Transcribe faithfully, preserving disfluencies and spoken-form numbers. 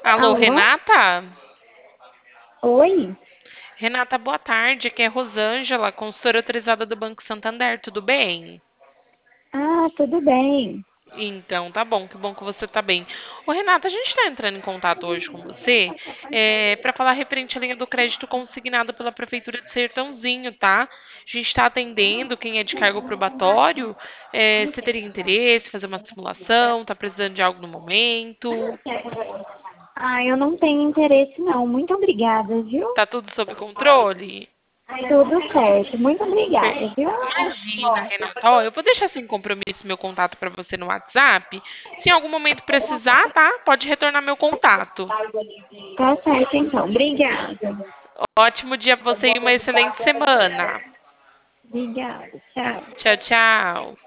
Alô, Alô? Renata? Oi? Renata, boa tarde. Aqui é Rosângela, consultora autorizada do Banco Santander. Tudo bem? Ah, tudo bem. Então, tá bom, que bom que você tá bem. Ô, Renata, a gente está entrando em contato hoje com você para falar referente à linha do crédito consignado pela Prefeitura de Sertãozinho, tá? A gente está atendendo quem é de cargo probatório. É, você teria interesse em fazer uma simulação? Tá precisando de algo no momento? Ah, eu não tenho interesse não. Muito obrigada, viu? Tá tudo sob controle? Tudo certo. Muito Per- obrigada, viu? Imagina, Renata. Ó, eu vou deixar sem compromisso meu contato para você no WhatsApp. Se em algum momento precisar, tá? Pode retornar meu contato. Tá certo então. Obrigada. Ótimo dia pra você e uma excelente semana. Obrigada. Tchau. Tchau, tchau.